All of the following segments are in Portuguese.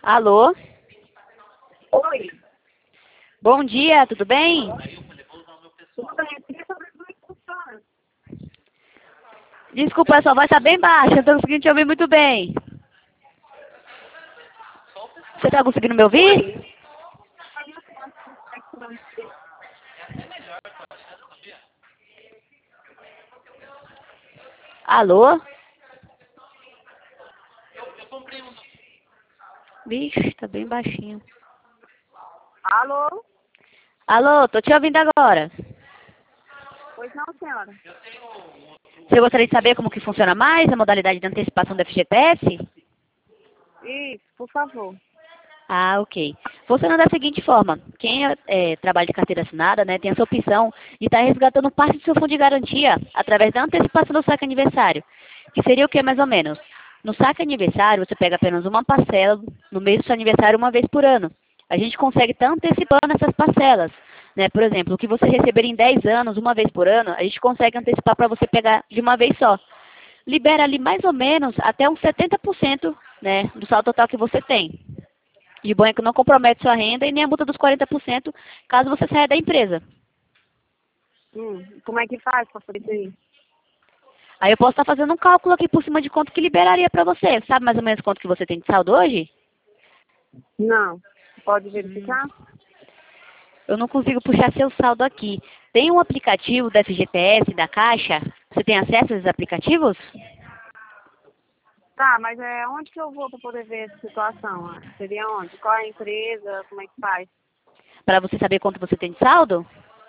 Alô? Oi, Bom dia, tudo bem? tudo bem? Eu queria saber como é que funciona. Desculpa, sua voz tá bem baixa, eu tô conseguindo te ouvir muito bem. Você tá conseguindo me ouvir? Oi. Alô? Vixe, tá bem baixinho. Alô? Alô, tô te ouvindo agora. Pois não, senhora. Você gostaria de saber como que funciona mais a modalidade de antecipação do FGTS? Isso, por favor. Ah, ok. Funciona da seguinte forma. Quem trabalha de carteira assinada, né, tem essa opção de estar resgatando parte do seu fundo de garantia através da antecipação do saque aniversário. Que seria o que, mais ou menos? No saque aniversário, você pega apenas uma parcela no mês do seu aniversário uma vez por ano. A gente consegue estar antecipando essas parcelas. Né? Por exemplo, o que você receber em 10 anos, uma vez por ano, a gente consegue antecipar para você pegar de uma vez só. Libera ali mais ou menos até uns 70%, né, do saldo total que você tem. De bom é que não compromete sua renda e nem a multa dos 40% caso você saia da empresa. Como é que faz para fazer isso aí? Aí eu posso estar fazendo um cálculo aqui por cima de quanto que liberaria para você. Sabe mais ou menos quanto que você tem de saldo hoje? Não. Pode verificar? Eu não consigo puxar seu saldo aqui. Tem um aplicativo da FGTS, da Caixa? Você tem acesso a esses aplicativos? Tá, mas onde que eu vou para poder ver essa situação? Seria onde? Qual é a empresa? Como é que faz? Para você saber quanto você tem de saldo?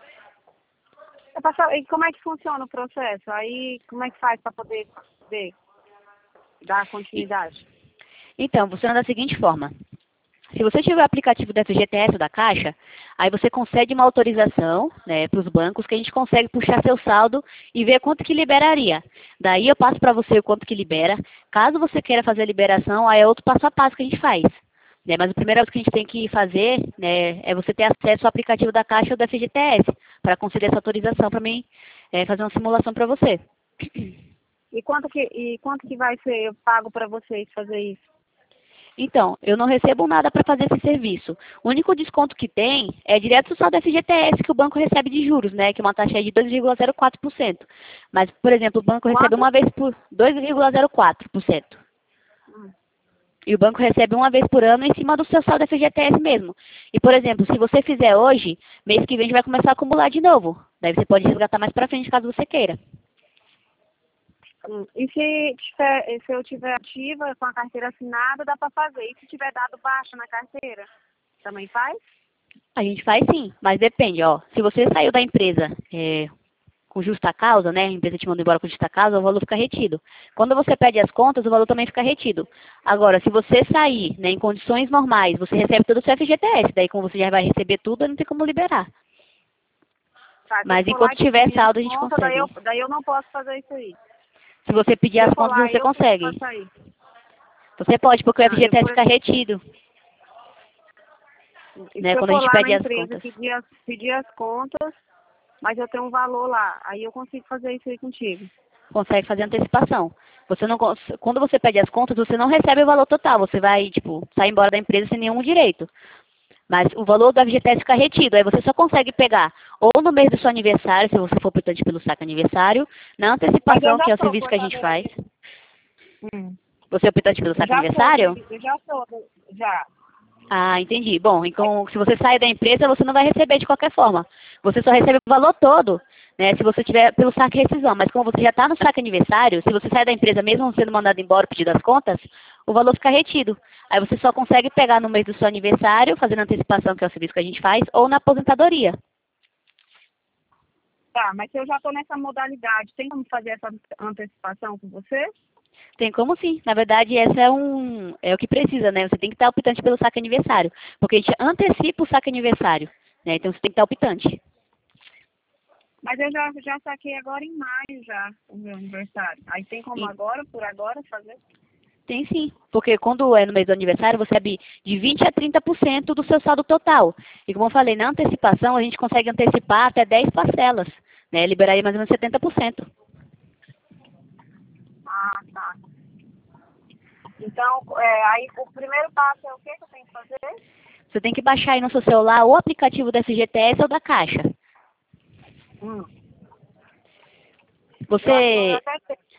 E como é que funciona o processo? Aí, como é que faz para poder ver, dar continuidade? Então, funciona da seguinte forma. Se você tiver o aplicativo da FGTS ou da Caixa, aí você concede uma autorização, né, para os bancos que a gente consegue puxar seu saldo e ver quanto que liberaria. Daí eu passo para você o quanto que libera. Caso você queira fazer a liberação, aí é outro passo a passo que a gente faz. Né, mas a primeira coisa que a gente tem que fazer, né, é você ter acesso ao aplicativo da Caixa ou da FGTS para conceder essa autorização para mim fazer uma simulação para você. E quanto que vai ser pago para vocês fazer isso? Então, eu não recebo nada para fazer esse serviço. O único desconto que tem é direto do saldo FGTS que o banco recebe de juros, né? Que é uma taxa de 2,04%. Mas, por exemplo, o banco recebe Quanto? uma vez por 2,04%. Hum. E o banco recebe uma vez por ano em cima do seu saldo FGTS mesmo. E, por exemplo, se você fizer hoje, mês que vem a gente vai começar a acumular de novo. Daí você pode resgatar mais para frente caso você queira. E se eu tiver ativa com a carteira assinada, dá para fazer. E se tiver dado baixa na carteira, também faz? A gente faz sim, mas depende, ó. Se você saiu da empresa com justa causa, né? A empresa te manda embora com justa causa, o valor fica retido. Quando você pede as contas, o valor também fica retido. Agora, se você sair, né, em condições normais, você recebe todo o seu FGTS, daí como você já vai receber tudo, não tem como liberar. Tá, se eu Mas for lá enquanto e tiver pedir as saldo, a gente contas, consegue. daí eu não posso fazer isso aí. Se você pedir Se eu as for contas, lá, você eu peço consegue. para sair. Você pode, porque o Ah, FGTS fica retido, e né, se eu quando a for gente lá na pede as empresa contas. pedir as contas, mas eu tenho um valor lá, aí eu consigo fazer isso aí contigo. Consegue fazer antecipação. Você não, quando você pede as contas, você não recebe o valor total. Você vai, tipo, sair embora da empresa sem nenhum direito. Mas o valor do FGTS fica retido. Aí você só consegue pegar ou no mês do seu aniversário, se você for optante pelo saque aniversário, na Mas eu antecipação, que já é o sou serviço que a gente portadora faz. disso. Hum. Você é optante pelo Eu saque já sou, aniversário? eu já sou, já. Ah, entendi. Bom, então se você sair da empresa, você não vai receber de qualquer forma. Você só recebe o valor todo, né, se você tiver pelo saque rescisão. Mas como você já está no saque aniversário, se você sair da empresa mesmo sendo mandado embora pedir das contas, o valor fica retido. Aí você só consegue pegar no mês do seu aniversário, fazendo antecipação, que é o serviço que a gente faz, ou na aposentadoria. Tá, mas se eu já estou nessa modalidade, tem como fazer essa antecipação com você? Tem como sim. Na verdade, essa é o que precisa, né? Você tem que estar optante pelo saque aniversário. Porque a gente antecipa o saque aniversário, né? Então você tem que estar optante. Mas eu já saquei agora em maio já, o meu aniversário. Aí tem como E agora, por agora, fazer? tem sim. Porque quando é no mês do aniversário, você recebe de 20% a 30% do seu saldo total. E como eu falei, na antecipação, a gente consegue antecipar até 10 parcelas, né? Liberaria mais ou menos 70%. Ah, tá. Então, aí o primeiro passo é o que eu tenho que fazer? Você tem que baixar aí no seu celular o aplicativo da FGTS ou da Caixa. Hum. Eu Você... até sei.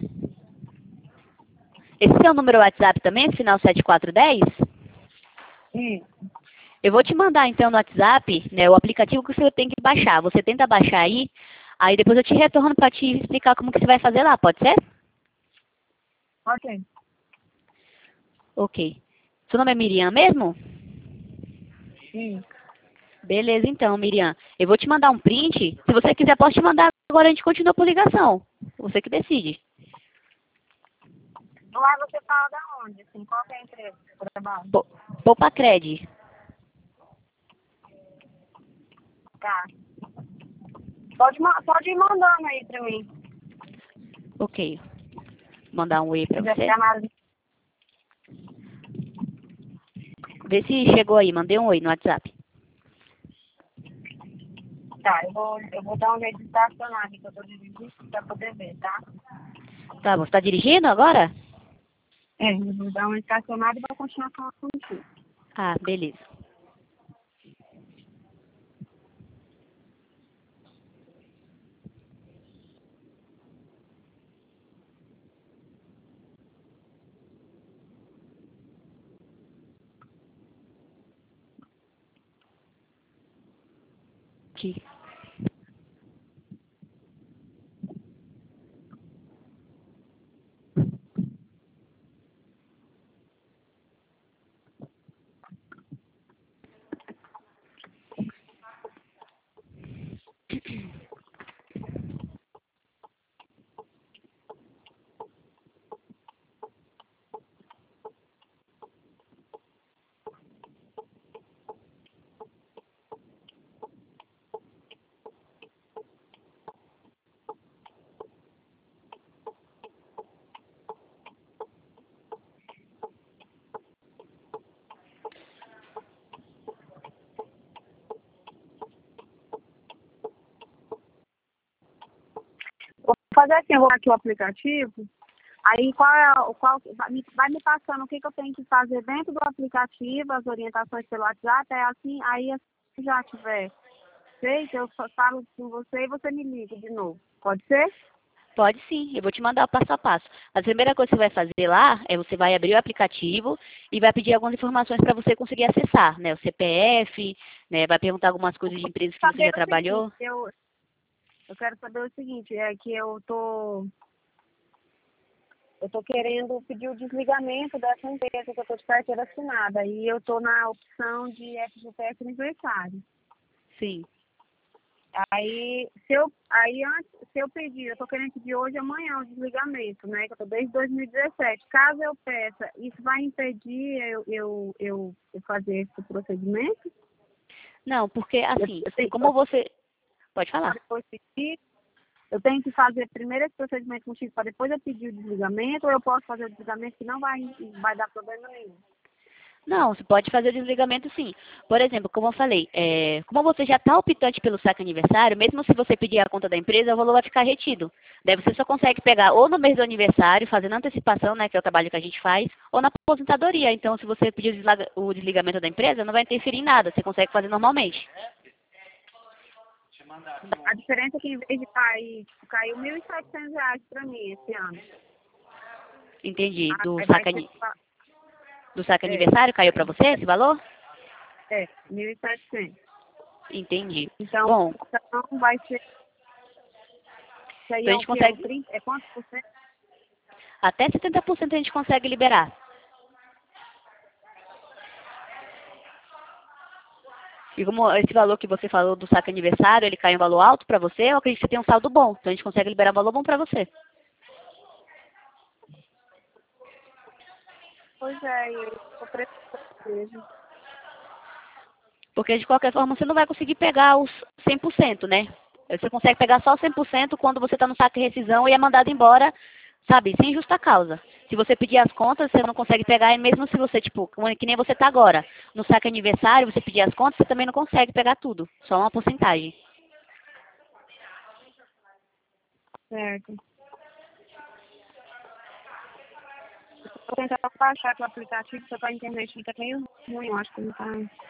Esse seu número WhatsApp também, esse final 7410? Eu vou te mandar então no WhatsApp, né, o aplicativo que você tem que baixar. Você tenta baixar aí depois eu te retorno para te explicar como que você vai fazer lá, pode ser? Ok. Ok. Seu nome é Miriam mesmo? Sim. Beleza, então, Miriam. Eu vou te mandar um print. Se você quiser, posso te mandar agora, a gente continua por ligação. Você que decide. Lá você fala da onde? Assim, qual que é a empresa que você trabalha? Poupa Cred. Tá. Pode ir mandando aí pra mim. Ok. Vou mandar um oi Se pra quiser você. ficar mais. Vê se chegou aí. Mandei um oi no WhatsApp. Tá, eu vou dar um jeito de estacionar aqui que eu tô dirigindo pra poder ver, tá? Tá, você tá dirigindo agora? Eu vou dar uma estacionada e vou continuar falando contigo. Ah, beleza. Aqui. Vou fazer assim, eu vou aqui o aplicativo. Aí vai me passando o que eu tenho que fazer dentro do aplicativo, as orientações pelo WhatsApp, é assim, aí se já tiver feito, eu falo com você e você me liga de novo. Pode ser? Pode sim, eu vou te mandar o passo a passo. A primeira coisa que você vai fazer lá é você vai abrir o aplicativo e vai pedir algumas informações para você conseguir acessar, né? O CPF, né? Vai perguntar algumas coisas de empresas que você Saber já o seguinte, trabalhou. eu quero saber o seguinte, é que eu tô querendo pedir o desligamento dessa empresa que eu tô de carteira assinada. E eu tô na opção de FGTS aniversário. Sim. Aí, se eu pedir, eu tô querendo pedir hoje e amanhã o desligamento, né? Que eu tô desde 2017. Caso eu peça, isso vai impedir eu fazer esse procedimento? Não, porque assim, Eu tenho como você... Pode que falar. depois pedir, eu tenho que fazer primeiro esse procedimento contigo para depois eu pedir o desligamento, ou eu posso fazer o desligamento que não vai dar problema nenhum? Não, você pode fazer o desligamento sim. Por exemplo, como eu falei, como você já está optante pelo saque aniversário, mesmo se você pedir a conta da empresa, o valor vai ficar retido. Daí você só consegue pegar ou no mês do aniversário, fazendo antecipação, né, que é o trabalho que a gente faz, ou na aposentadoria. Então, se você pedir o desligamento da empresa, não vai interferir em nada, você consegue fazer normalmente. A diferença é que em vez de cair, tipo, caiu R$ 1.700 para mim esse ano. Entendi. Aí vai ser, Do saque é, aniversário caiu para você esse valor? 1.700. Entendi. Então, Bom, então vai ser, isso aí então a é o gente que? É o consegue, 30, é quantos por cento? até 70% a gente consegue liberar. E como esse valor que você falou do saque aniversário, ele cai em valor alto para você, eu acredito que você tem um saldo bom. Então a gente consegue liberar um valor bom para você. Pois é, e eu tô precisando mesmo. Porque de qualquer forma você não vai conseguir pegar os 100%, né? Você consegue pegar só 100% quando você está no saque de rescisão e é mandado embora, sabe, sem justa causa. Se você pedir as contas, você não consegue pegar, e mesmo se você, tipo, que nem você está agora, no saque aniversário, você pedir as contas, você também não consegue pegar tudo, só uma porcentagem. Certo. Vou tentar baixar o aplicativo, só pra internet fica meio ruim, eu acho que não tá.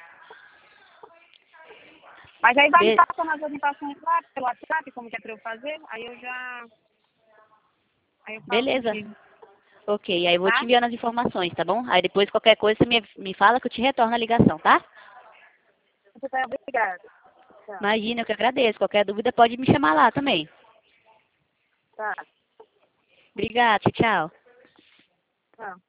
Mas aí vai me passando as orientações lá pelo WhatsApp, como que é pra eu fazer, aí eu já. Aí eu falo Beleza. contigo, Ok, aí eu vou te tá? enviando as informações, tá bom? Aí depois qualquer coisa você me fala que eu te retorno a ligação, tá? Muito bem, obrigada. Tchau. Imagina, eu que agradeço. Qualquer dúvida pode me chamar lá também. Tá. Obrigada, tchau. Tchau.